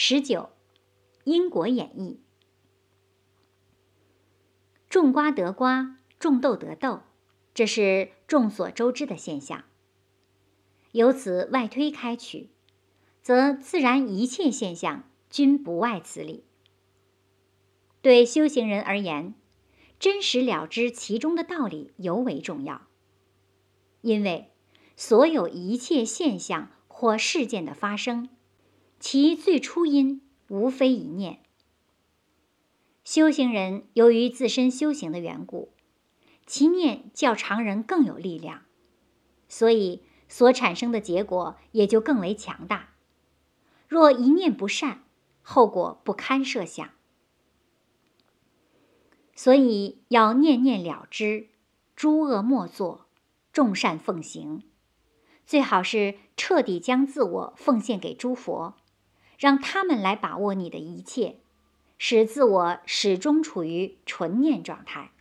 19. 因果演绎。种瓜得瓜，种豆得豆，这是众所周知的现象。由此外推开取，则自然一切现象均不外此理。对修行人而言，真实了知其中的道理尤为重要，因为所有一切现象或事件的发生，其最初因无非一念。修行人由于自身修行的缘故，其念较常人更有力量，所以所产生的结果也就更为强大。若一念不善，后果不堪设想。所以要念念了知，诸恶莫作，众善奉行。最好是彻底将自我奉献给诸佛，让他们来把握你的一切，使自我始终处于纯念状态。